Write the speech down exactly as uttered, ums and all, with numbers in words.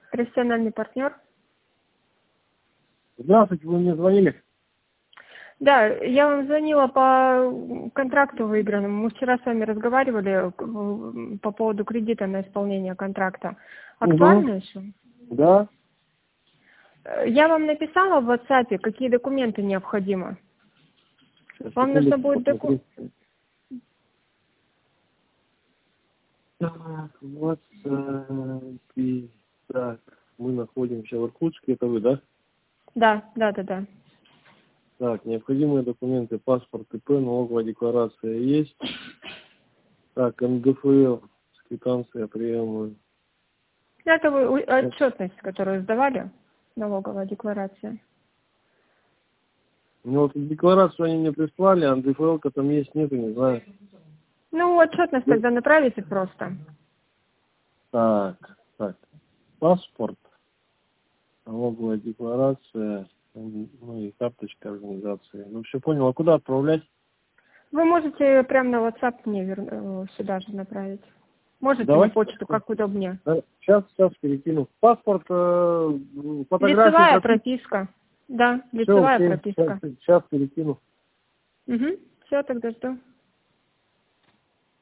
Профессиональный партнер. Здравствуйте, вы мне звонили? Да, я вам звонила по контракту выигранному. Мы вчера с вами разговаривали по поводу кредита на исполнение контракта. Актуально Угу. еще? Да. Я вам написала в WhatsApp, какие документы необходимы. Сейчас, Вам нужно секундочку, будет документ. Так, вот, э, так, мы находимся в Иркутске, это вы, да? Да, да, да, да. Так, необходимые документы, паспорт, ИП, налоговая декларация есть. Так, эн дэ эф эл, квитанция, приемы. Это вы отчетность, которую сдавали, налоговая декларация. Ну вот декларацию они мне прислали, а эн дэ эф эл-ка там есть, нету, не знаю. Ну, отчетность тогда направите просто. Так, так, паспорт, налоговая декларация, ну и карточка организации. Ну все понял, а куда отправлять? Вы можете прямо на WhatsApp мне вер... сюда же направить. Можете на Давайте. почту, как удобнее. Сейчас, сейчас перекину. Паспорт, э, фотографии. Лицевая прописка. Да, лицевая Все, окей. прописка. Сейчас, сейчас перекину. Угу. Все, тогда жду.